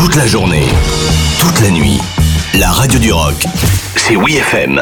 Toute la journée, toute la nuit, la radio du rock, c'est WeFM.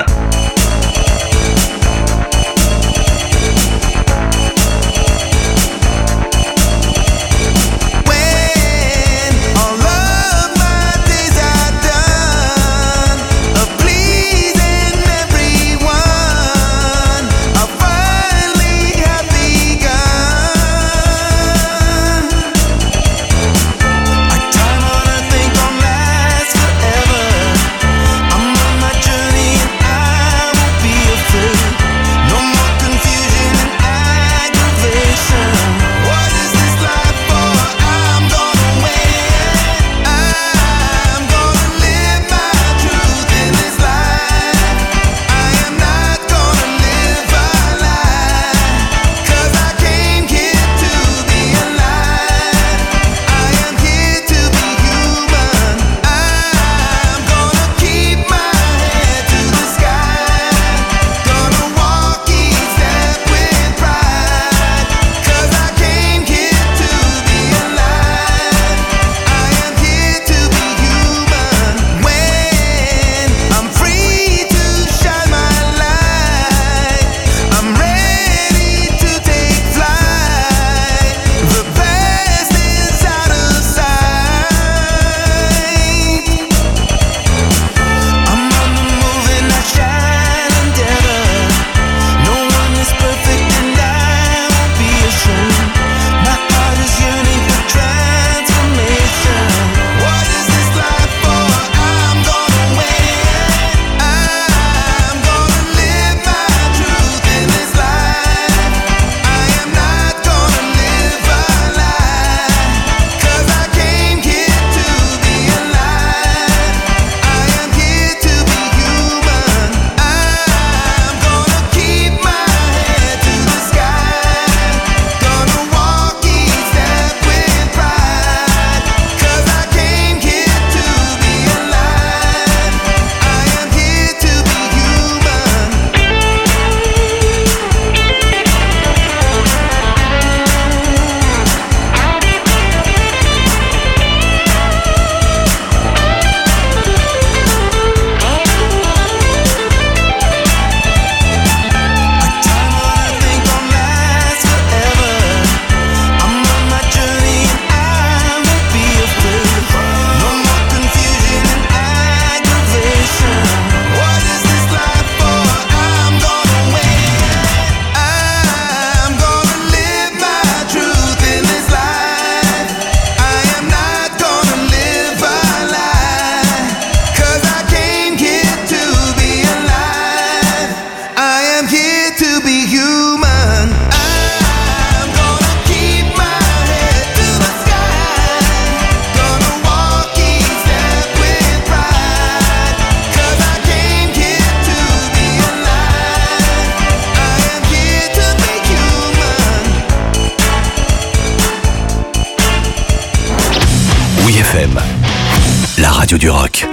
WeFM, la radio du rock.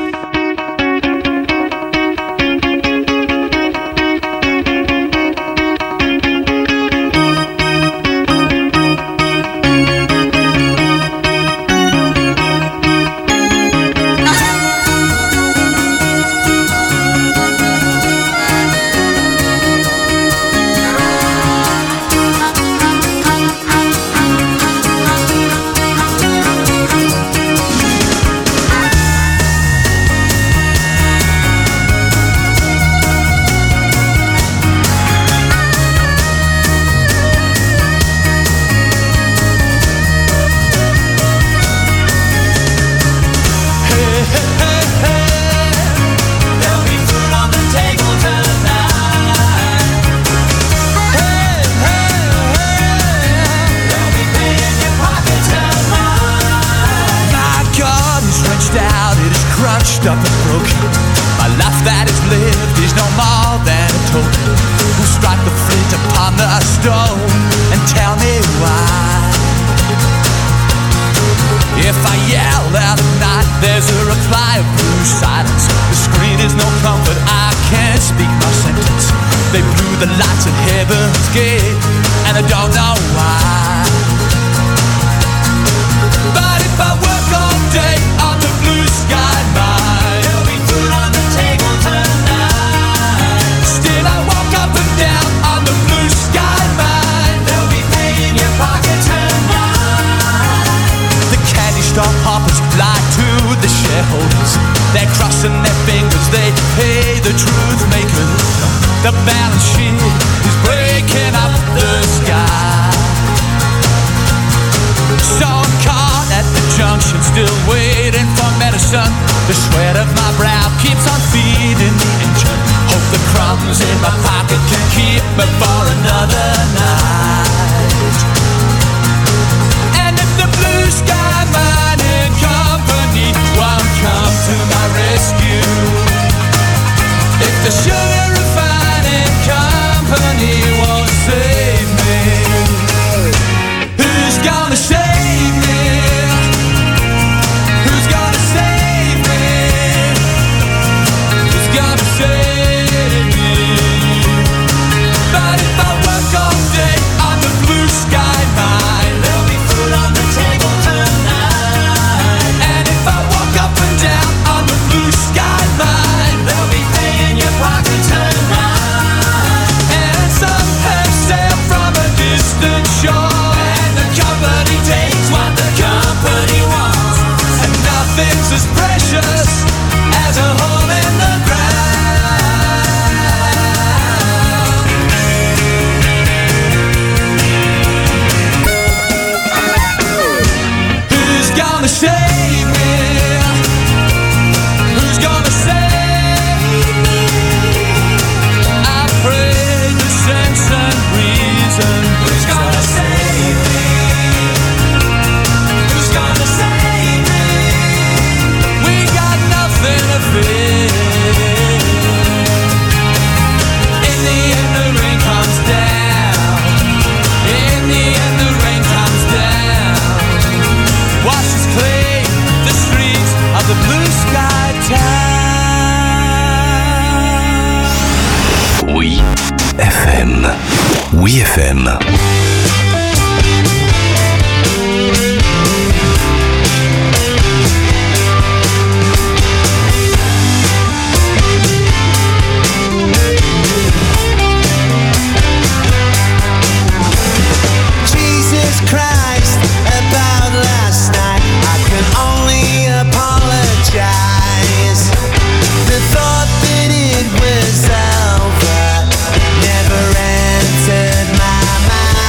Up and broken. My life that is lived is no more than a token. Who strike the flint upon the stone and tell me why? If I yell out at night, there's a reply of blue silence. The screen is no comfort, I can't speak my sentence. They blew the lights at heaven's gate, and I don't know why. But if I work all day on the The balance sheet is breaking up the sky. So I'm caught at the junction, still waiting for medicine. The sweat of my brow keeps on feeding the engine. Hope the crumbs in my pocket can keep me for another night. And if the Blue Sky Mining Company won't come to my rescue, if the sugar refining company won't save me, who's gonna save me? Who's gonna save me? Who's gonna save me? But if I work all day on the Blue Sky Mine, there'll be food on the table tonight. And if I walk up and down on the Blue Sky Mine, they'll be paying your pocket tonight. And some have sailed from a distant shore, and the company takes what the company wants. And nothing's as precious as a hole in the ground. Who's gonna save me? Who's gonna save me? I pray the sense and reason. Who's gonna save me? Who's gonna save me? We got nothing to fear. In the end the rain comes down. In the end the rain comes down. Washes clean the streets of the Blue Sky town. Oui FM. Oui FM. Jesus Christ, about last night, I can only apologize. The thought that it was over never entered my mind.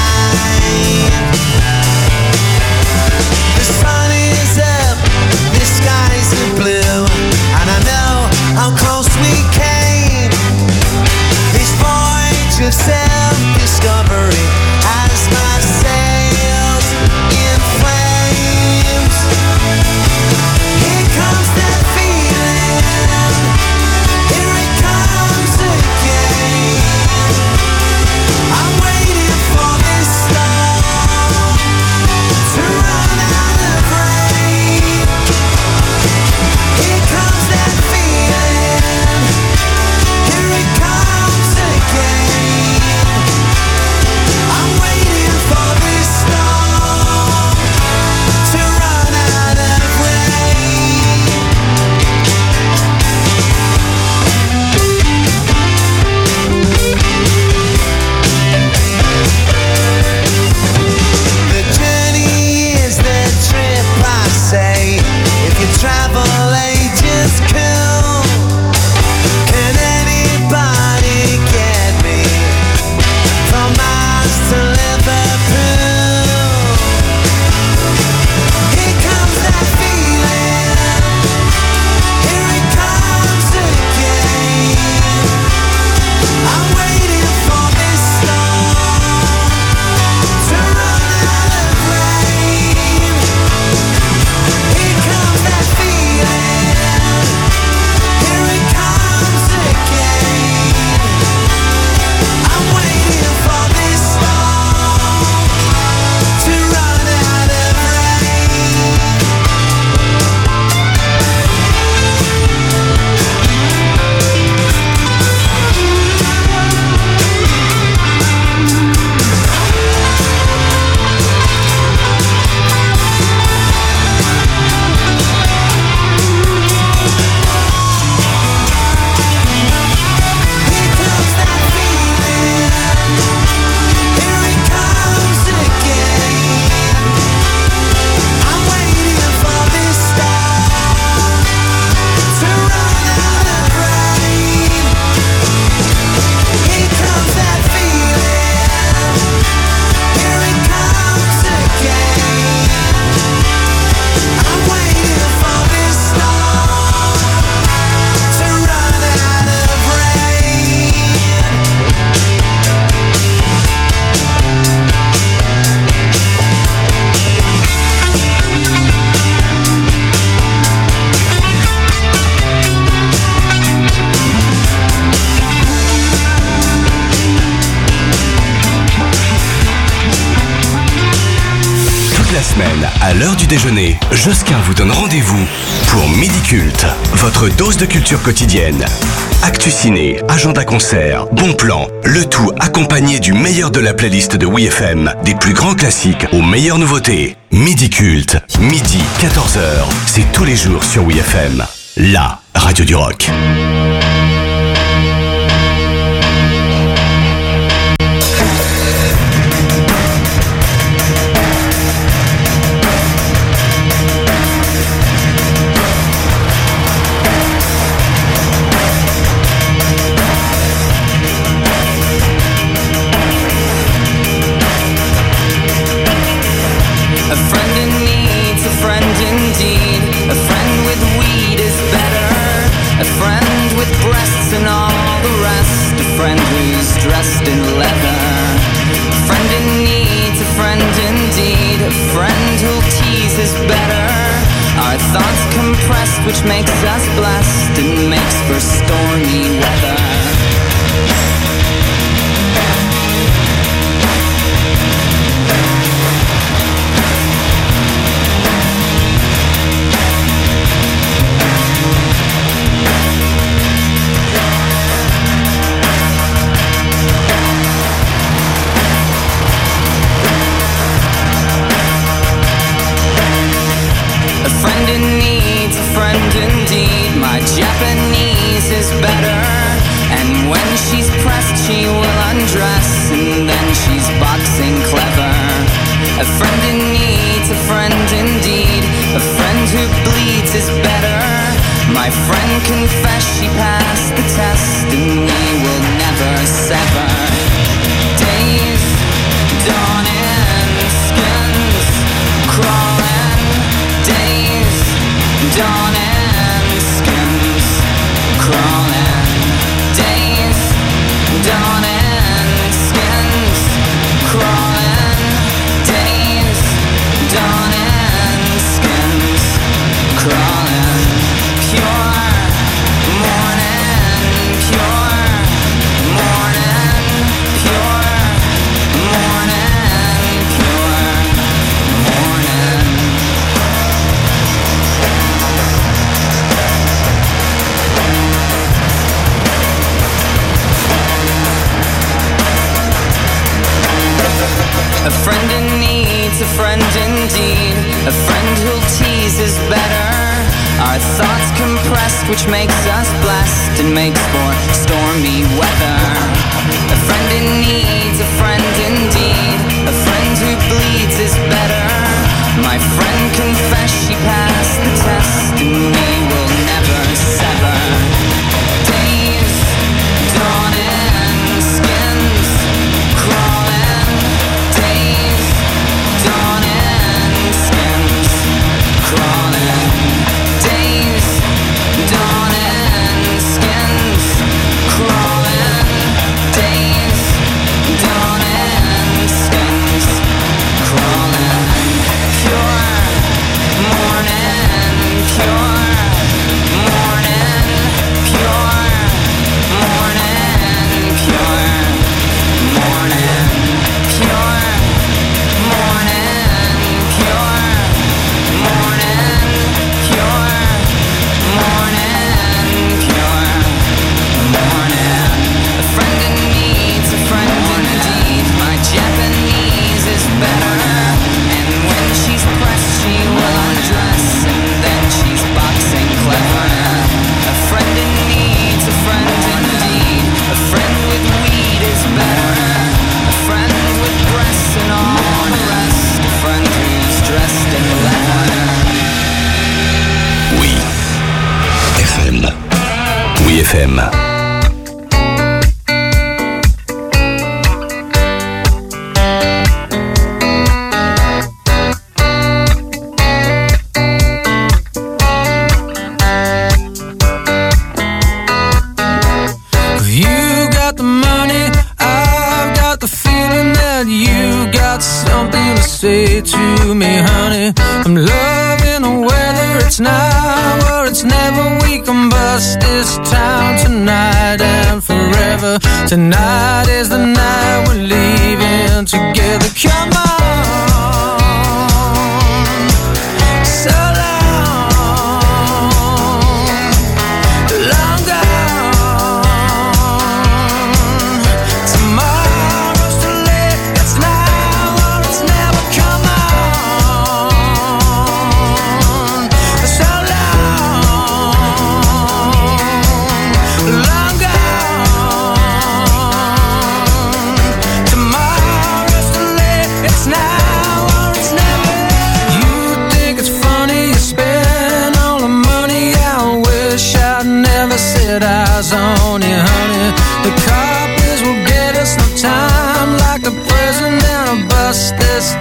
semaine, à l'heure du déjeuner, Josquin vous donne rendez-vous pour Midi Culte, votre dose de culture quotidienne. Actu ciné, agenda concert, bon plan, le tout accompagné du meilleur de la playlist de WeFM, des plus grands classiques aux meilleures nouveautés. Midi Culte, midi 14h, c'est tous les jours sur WeFM, la radio du rock. And all the rest, a friend who's dressed in leather. A friend in need, a friend indeed. A friend who'll tease is better. Our thoughts compressed, which makes us blessed and makes for stormy weather. Japanese is better, and when she's pressed she will undress, and then she's boxing clever. A friend in need, a friend indeed. A friend who bleeds is better. My friend confessed she passed the test, and we will never sever. Days dawning, skins crawling. Days dawning, crawling, days dawning, skins crawling, days dawning, skins crawling, pure morning, pure morning, pure morning, pure morning. A friend in need's a friend indeed. A friend who'll tease is better. Our thoughts compressed, which makes us blessed and makes for stormy weather. A friend in need's a friend indeed. A friend who bleeds is better. My friend confessed she passed the test, and we will never sever. Days dawning, skins crawling. Days dawning, skins crawling. Days dawning, skins crawling. Days dawning, skins crawling. Pure morning, pure morning, pure morning, pure morning, pure morning, pure morning, pure morning, pure morning. A friend in need's a friend indeed. My Japanese is better, and when she's pressed she will undress, and then she's boxing clever. A friend in need's a friend indeed. A friend with weed is better. A friend with breasts and all the rest. A friend who's dressed in leather. Oui. FM. Oui, FM. You got the money, I've got the feeling that you got something to say to me, honey. I'm loving the weather, it's now or it's never. We can bust this town tonight and forever. Tonight is the night we're leaving together. Come on.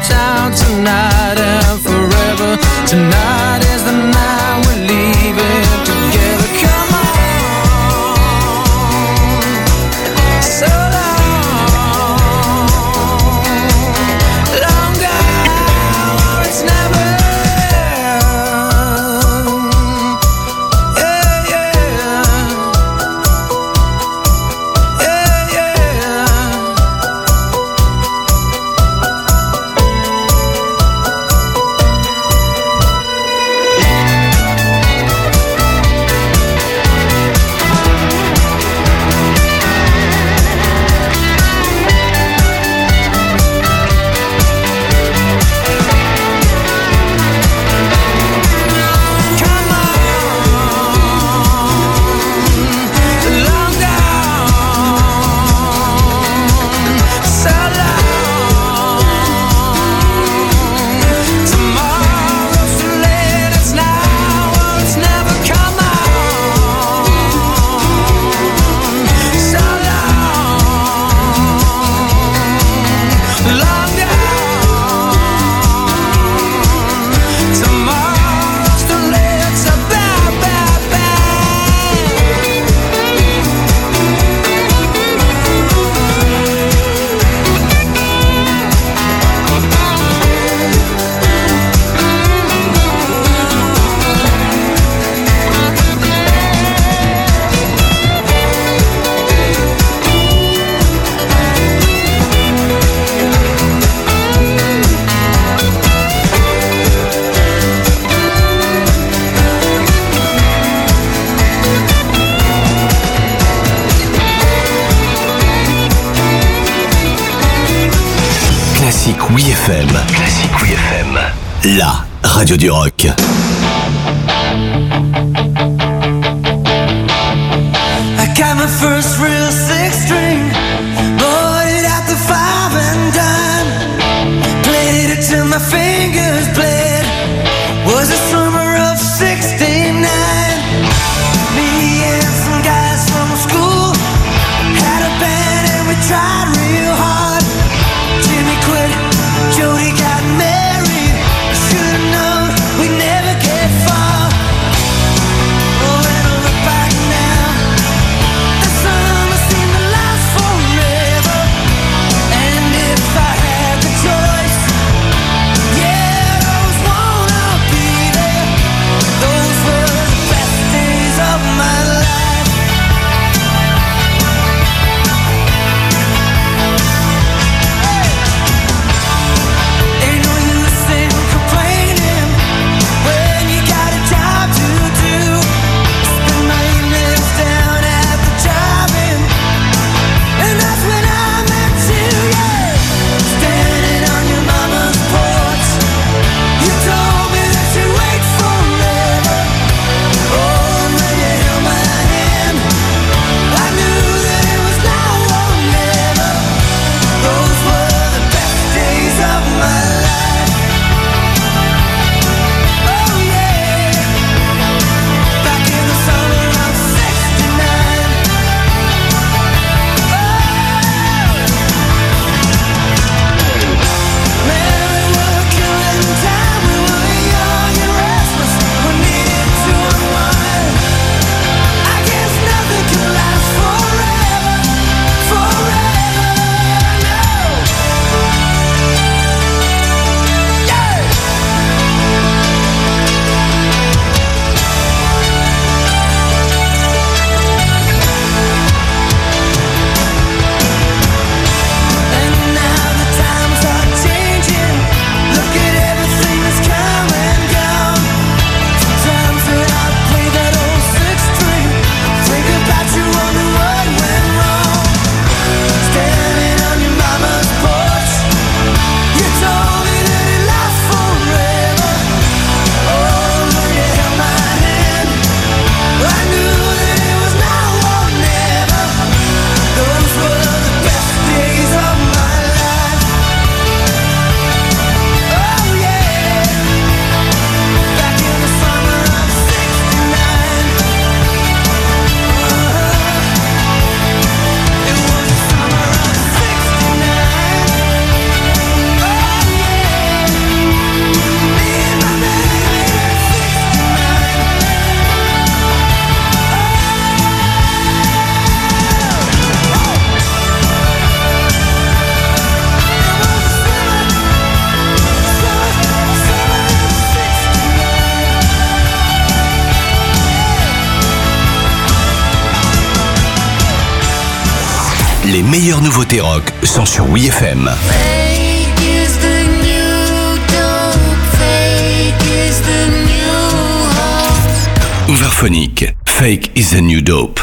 town tonight and forever. Tonight is the night we're leaving together. Come on, so long gone, or it's never. Classique Oui FM, la radio du rock. I got my first real six string, bought it at the 5 and dime, played it till my fingers bled. Was the summer of '69. Me and some guys from school had a band and we tried real hard. Jimmy quit, Jody got married. I should've known we'd never get far. Oh, when I look back now, the summer seemed to last forever. And if I had the choice, yeah, those wanna be there. Those were the best days of my life. Les meilleures nouveautés rock sont sur WeFM. Overphonic, Fake is the new dope.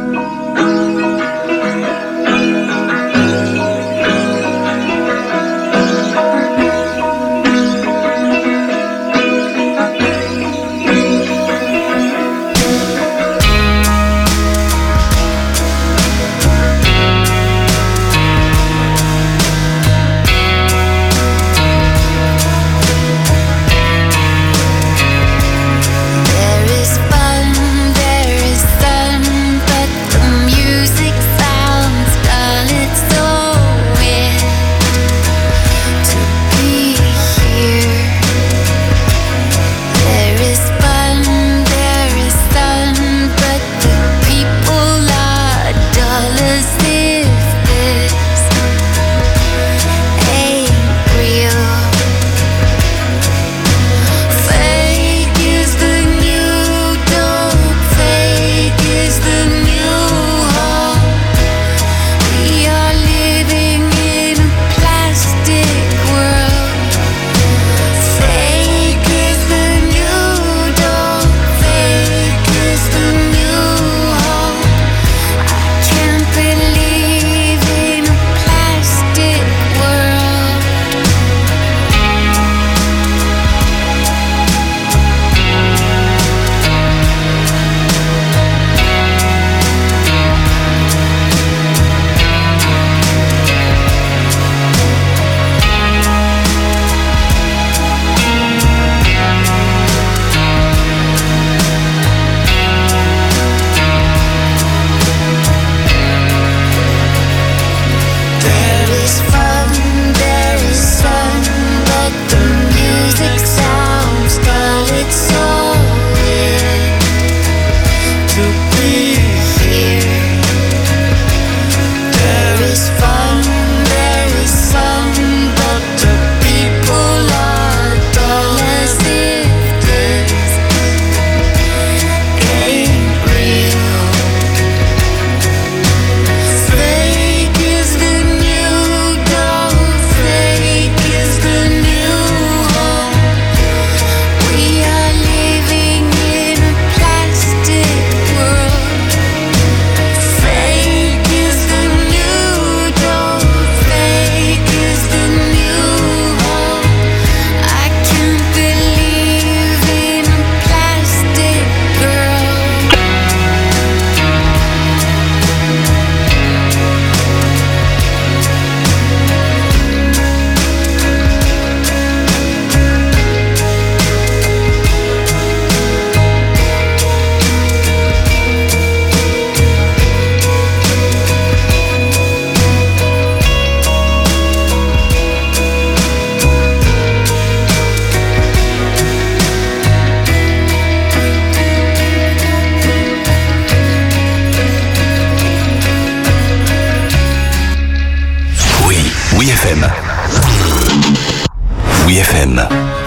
WeFM.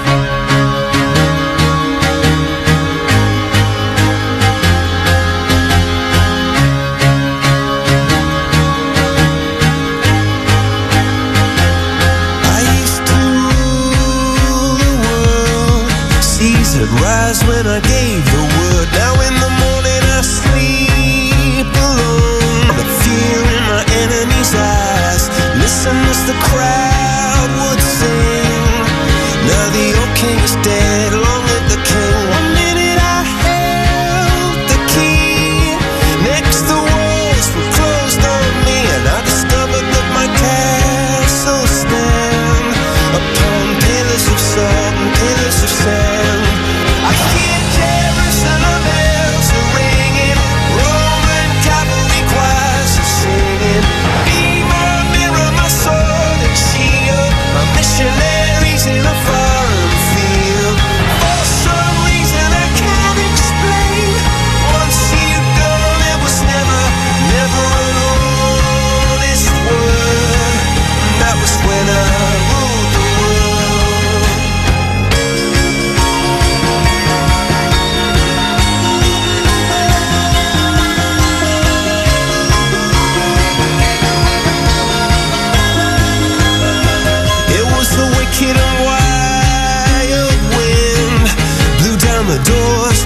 Rise when I gave the word. Now in the morning I sleep alone. The fear in my enemy's eyes. Listen as the crowd would sing. Now the old king is dead. Long live the king. One minute I held the key. Next the walls were closed on me, and I discovered that my castle stand upon pillars of salt and pillars of sand. I hear Jerusalem bells are ringing, Roman cavalry choirs are singing. Be my mirror, my sword and shield, my missionaries in a foreign field. For some reason I can't explain, once you've gone it was never, never an honest word. That was when I ruled the world.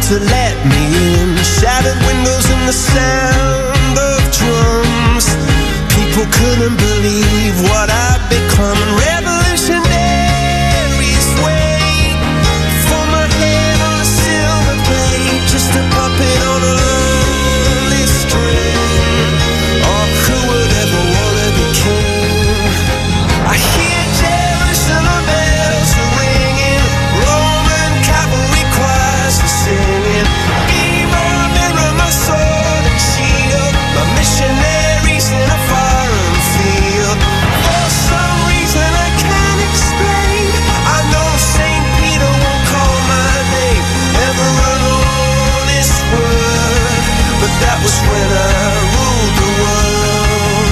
to let me in. Shattered windows and the sound of drums. People couldn't believe what I'd become. And revolutionaries wait for my head on a silver plate, just a puppet on a lonely string. Oh, who would ever wanna be king? I hear Jerusalem bells are ringing, Roman cavalry choirs are singing. Be my mirror, my sword and shield, my missionaries in a foreign field. For some reason I can't explain, I know St. Peter won't call my name ever alone this word, but that was when I ruled the world.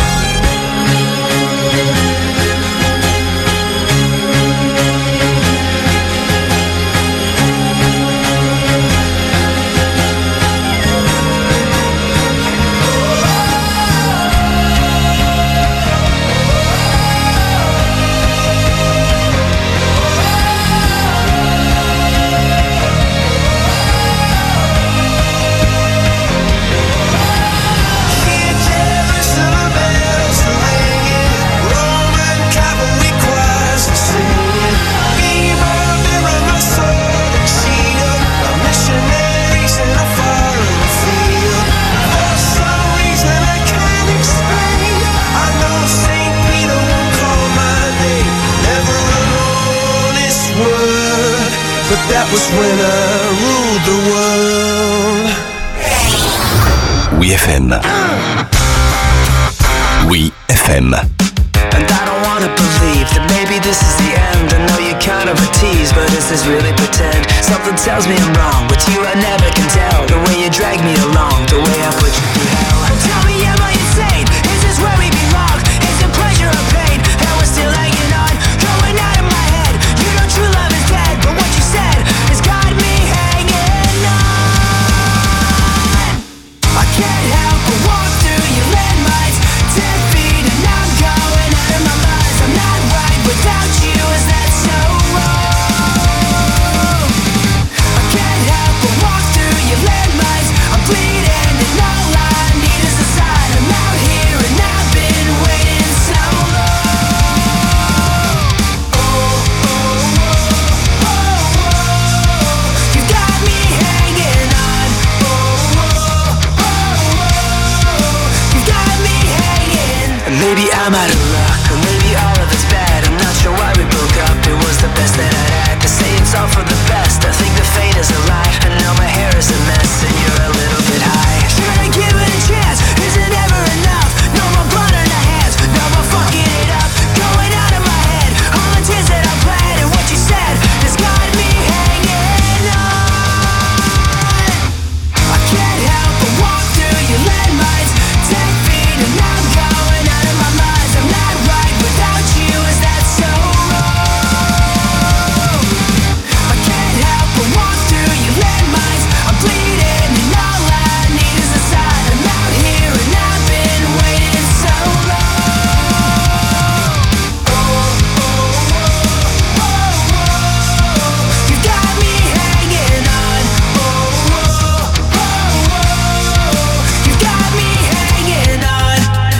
Hear Jerusalem bells are ringing, Roman cavalry choirs are singing. Be my mirror, my sword and shield, my missionaries in a foreign field. For some reason I can't explain, I know St. Peter won't call my name ever alone this word, but that was when I ruled the world. Oui FM. Oui FM. And I don't wanna believe that maybe this is the end. I know you're kind of a tease, but is this really pretend? Something tells me I'm wrong. With you I never can tell. The way you drag me along, the way I put you through hell. Tell me, am I insane? Is this where we belong? Is it pleasure or pain? And we're still hanging on, going out of my head. You know true love is dead, but what you said has got me hanging on. I can't help but walk through your landmines, 10 feet and I'm going out of my mind. I'm not right without you, is that so wrong? I can't help but walk through your landmines. I'm bleeding and all I need is a sign. I'm out here and I've been waiting so long. Oh, oh, oh, oh, oh. You've got me hanging on. Oh, oh, oh, oh. You've got me hanging. And maybe I'm out of luck, or maybe all of it's bad. I'm not sure why we broke up. It was the best that I'd had. They say it's all for the best. I think the fate is a lie. And now my hair is a mess, and you're a little bit high. Should I give it a chance? Is it ever enough? No more blood on the hands, no more fucking it up. Going out of my head, all the tears that I bled, and what you said has got me hanging on. I can't help but walk through your landmines, 10 feet and I'm going out of my mind. I'm not right without you, is that so wrong? I can't help but walk through your landmines. I'm bleeding and all I need is a sign. I'm out here and I've been waiting so long. Oh, oh, oh, oh, oh. You got me hanging on. Oh, oh, oh, oh. You got me hanging on.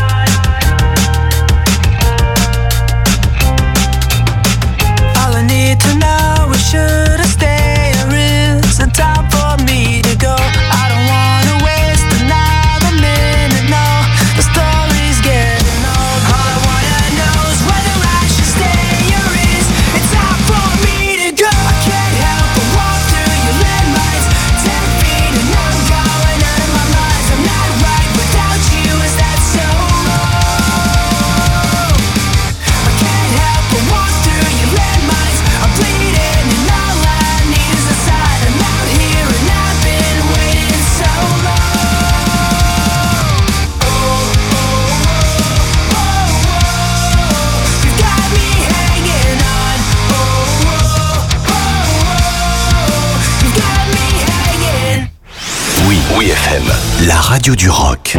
All I need to know is should I stay or is it time for me to go? I don't wanna waste another minute, no. The story's getting old. All I wanna know is whether I should stay or is it time for me to go? I can't help but walk through your landmines, 10 feet and I'm going out of my mind. I'm not right without you, is that so wrong? I can't help but walk through your landmines. I'm bleeding and all I need is a sign. I'm out here and I've been waiting so long. Oh, oh, oh, oh, oh. You've got me hanging on. Oh, oh, oh, oh. You've got me hanging. Oui, oui FM. La radio du rock.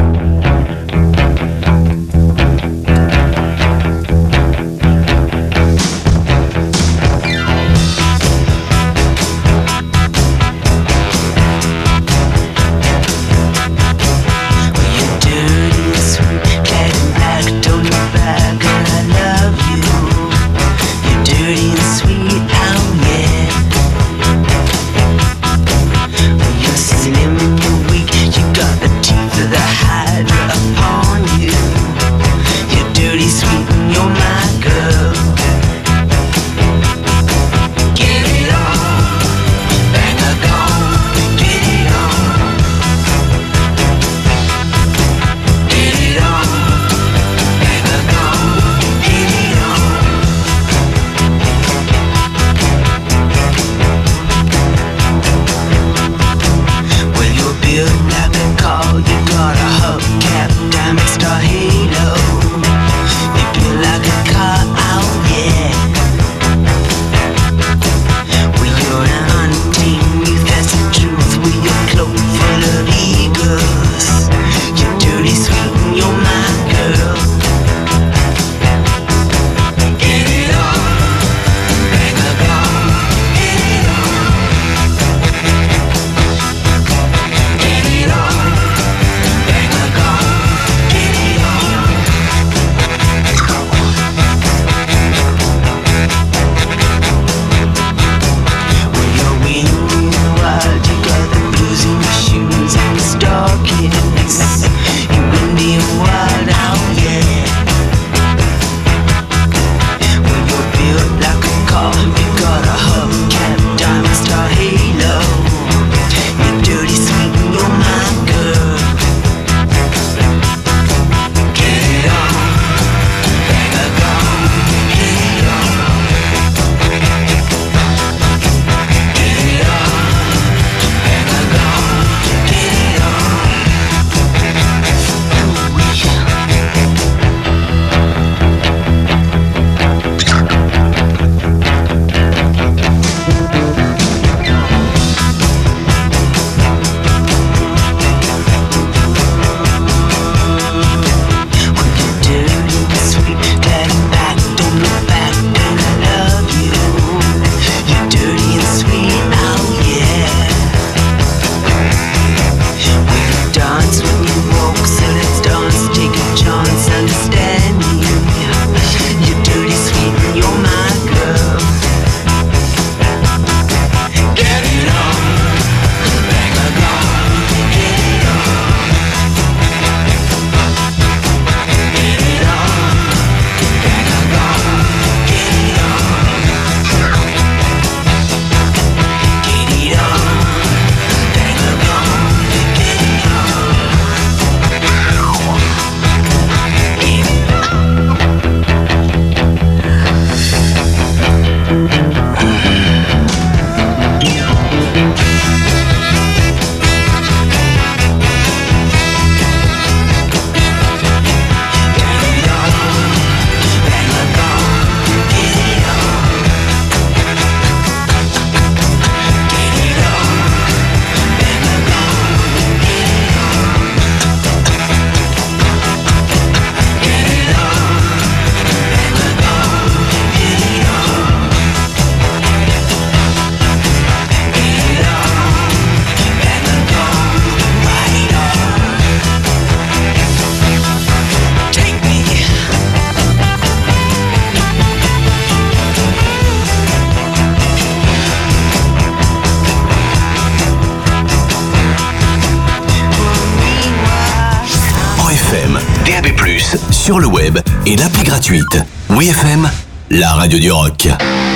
sur le web et l'appli gratuite. WeFM, la radio du rock.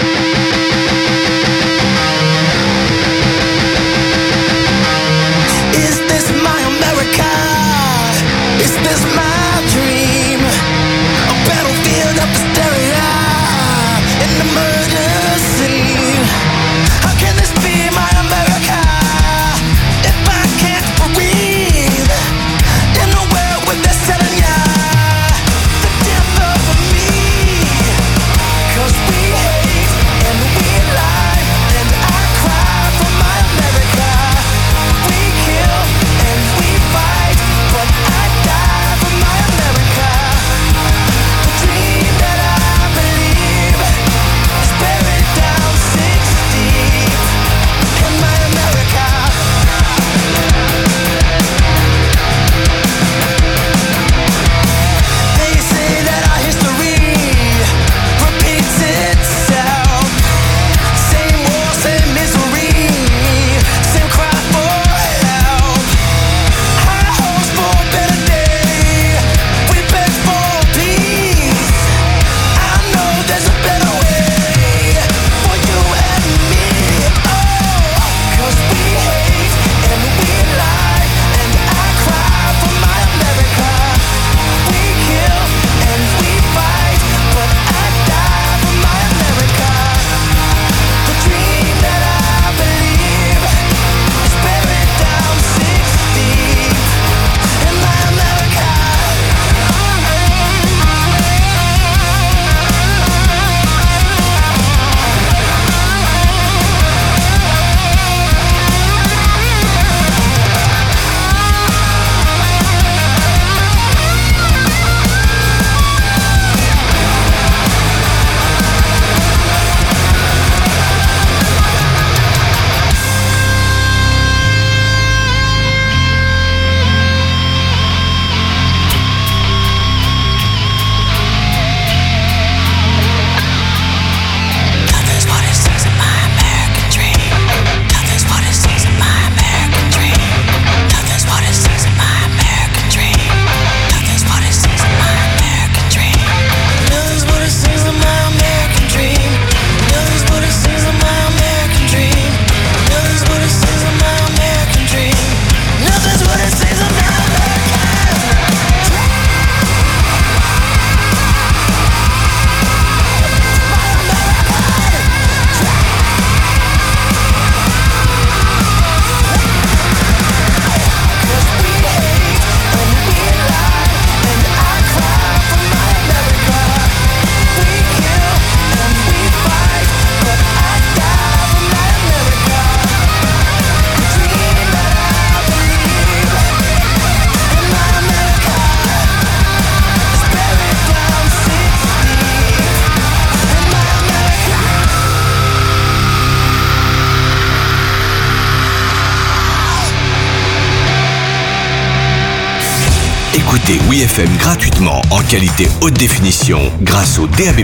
Écoutez WeFM gratuitement en qualité haute définition grâce au DAB+.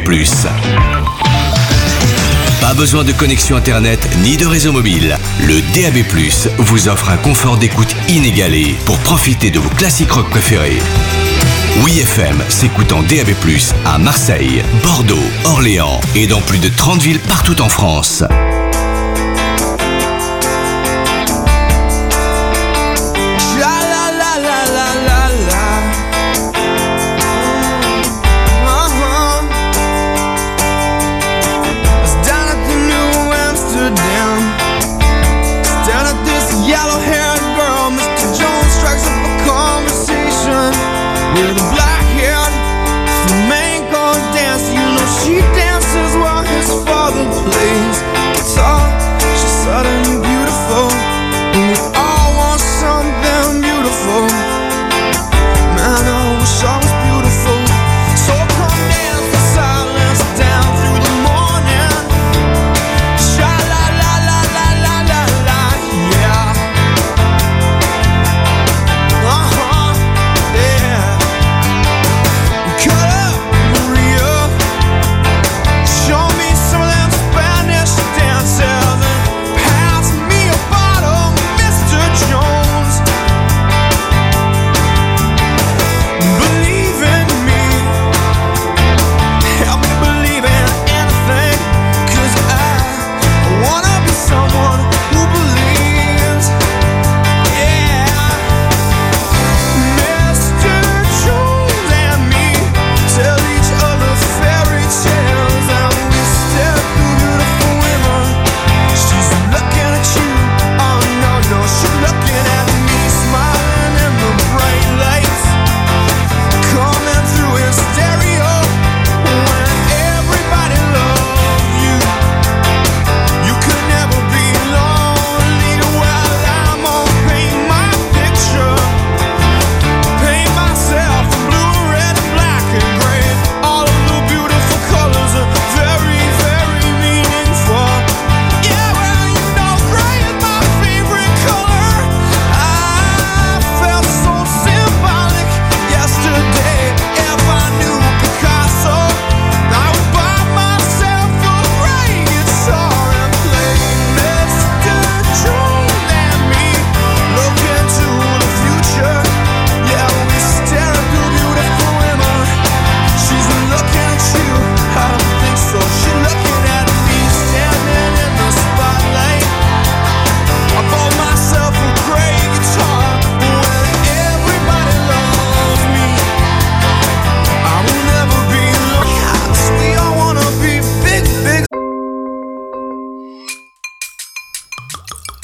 Pas besoin de connexion internet ni de réseau mobile. Le DAB+ vous offre un confort d'écoute inégalé pour profiter de vos classiques rock préférés. WeFM s'écoute en DAB+ à Marseille, Bordeaux, Orléans et dans plus de 30 villes partout en France. With a black-haired flamenco dancer, you know she dances while his father plays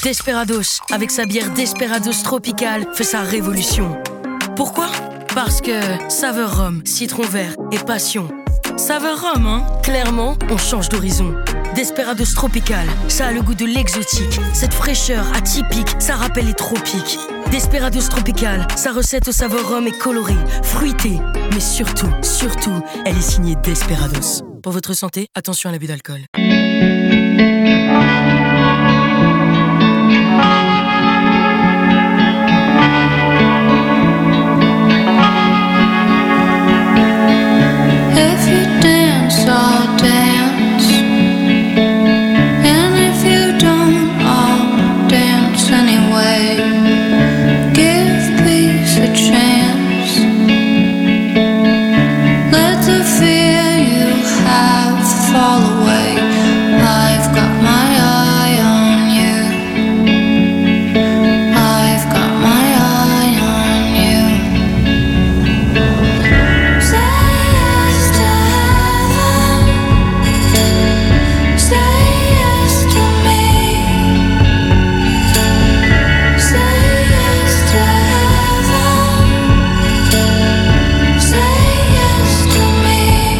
Desperados, avec sa bière Desperados Tropical, fait sa révolution. Pourquoi ? Parce que saveur rhum, citron vert et passion. Saveur rhum, hein ? Clairement, on change d'horizon. Desperados Tropical, ça a le goût de l'exotique. Cette fraîcheur atypique, ça rappelle les tropiques. Desperados Tropical, sa recette au saveur rhum est colorée, fruitée. Mais surtout, elle est signée Desperados. Pour votre santé, attention à l'abus d'alcool. If you dance, I'll dance. And if you don't, I'll dance anyway. Give peace a chance. Let the fear you have fall away. I've got my eye on you. I've got my eye on you. Say yes to heaven. Say yes to me. Say yes to heaven. Say yes to me.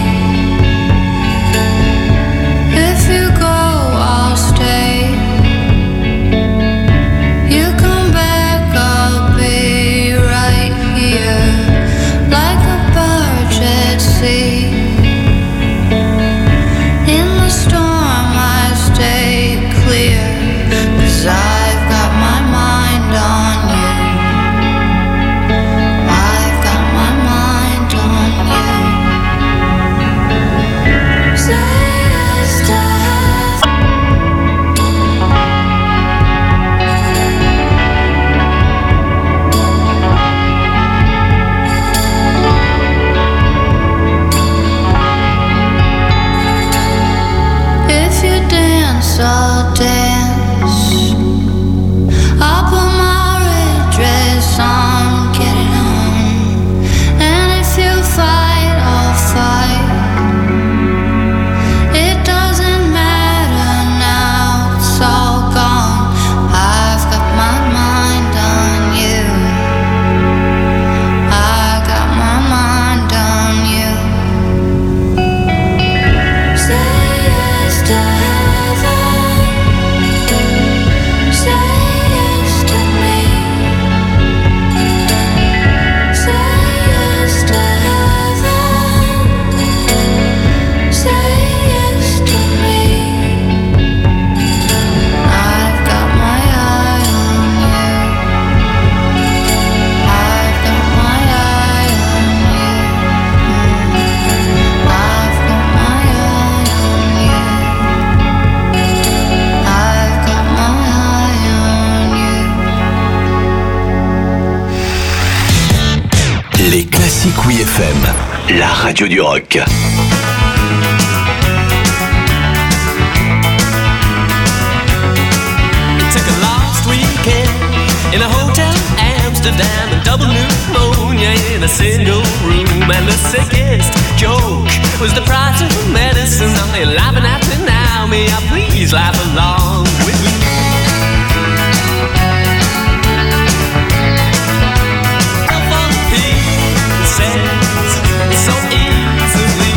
If you go, I'll stay. You come back, I'll be right here, like a barge at sea. In the storm, I stay clear, 'cause I've got my mind on you. I've got my mind on you. Say yes to If you dance, I'll dance. I'll put my red dress on, get it on. And if you fight, I'll fight. It doesn't matter now, it's all gone. I've got my mind on you. I got my mind on you. Say yes to heaven. Say yes to me. Say yes to heaven. Say yes to me. I've got my eye on you. I've got my eye on you. I've got my eye on you. I've got my eye on you. Les classiques WeFM, la radio du rock. Took a last weekend in a hotel in Amsterdam, a double pneumonia in a single room, and the sickest joke was the price of medicine. Are you laughing at me now? May I please laugh along with me? For the pieces so easily.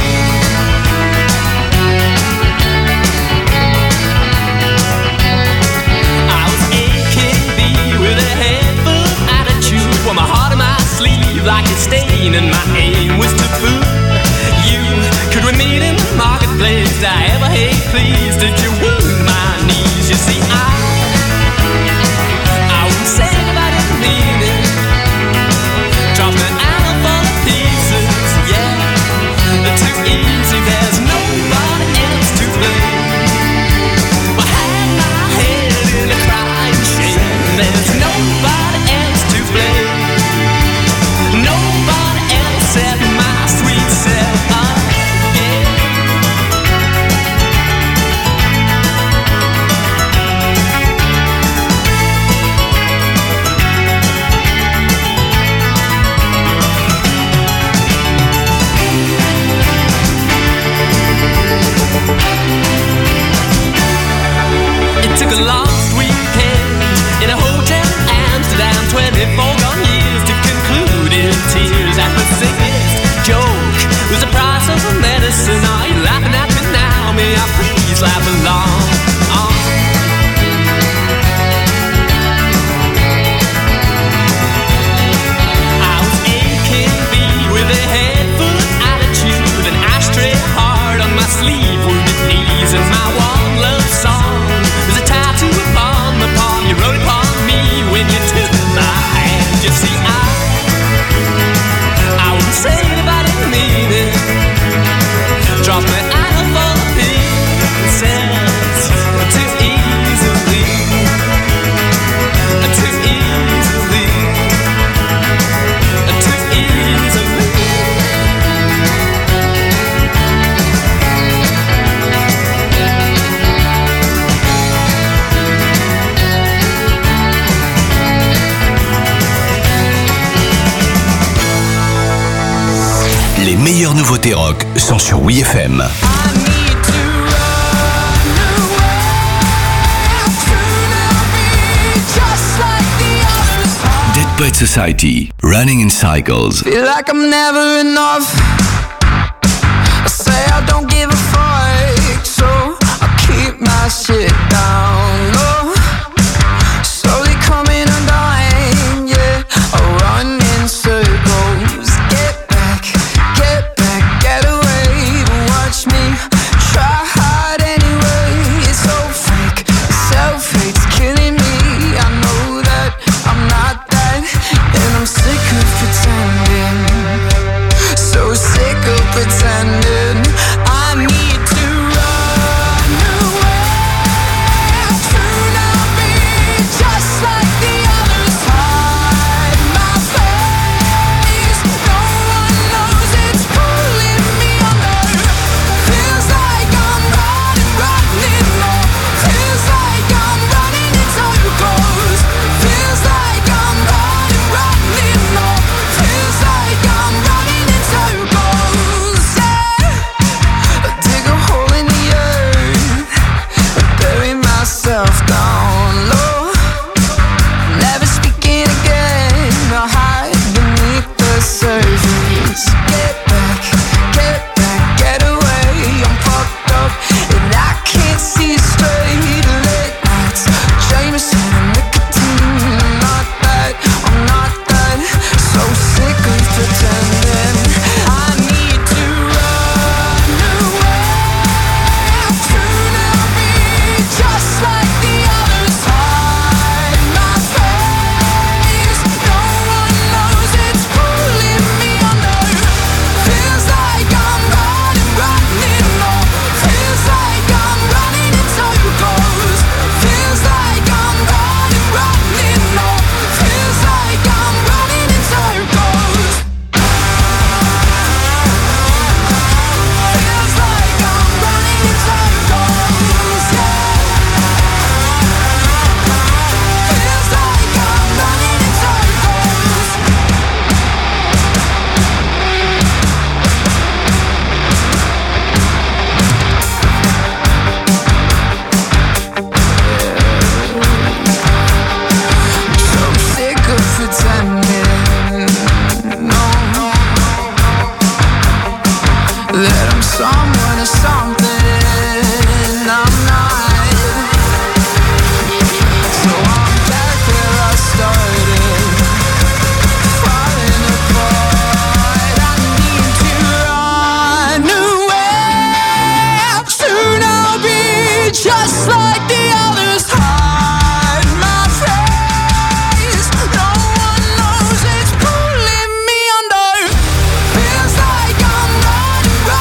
I was AKB with a head full of attitude, with my heart in my sleeve like a stain, and my aim was to fool you. Could we meet in the marketplace? Did I ever hate please? Did you wound my knees? You see, I wouldn't say if I didn't mean it. Drop an apple full of pieces, yeah. Too easy, there's nobody else to blame. I had my head in a crying shame. There's nobody else to blame. Nobody else except my sweet self. Yeah. It took a last weekend foregone years to conclude in tears at the sickest joke was the price of a medicine. Are you laughing at me now? May I please laugh along? I was AKB with a head full of attitude, an ashtray heart on my sleeve, wounded knees, and my one love song was a tattoo upon the palm you wrote upon me when you took my hand. You see, I wouldn't say it if I didn't mean it. Drop me out of all the pieces too easily, too easily, too easily. Les meilleures nouveautés rock sont sur WeFM. Dead Poet Society, Running in Cycles. Feel like I'm never enough. I say I don't give a fuck.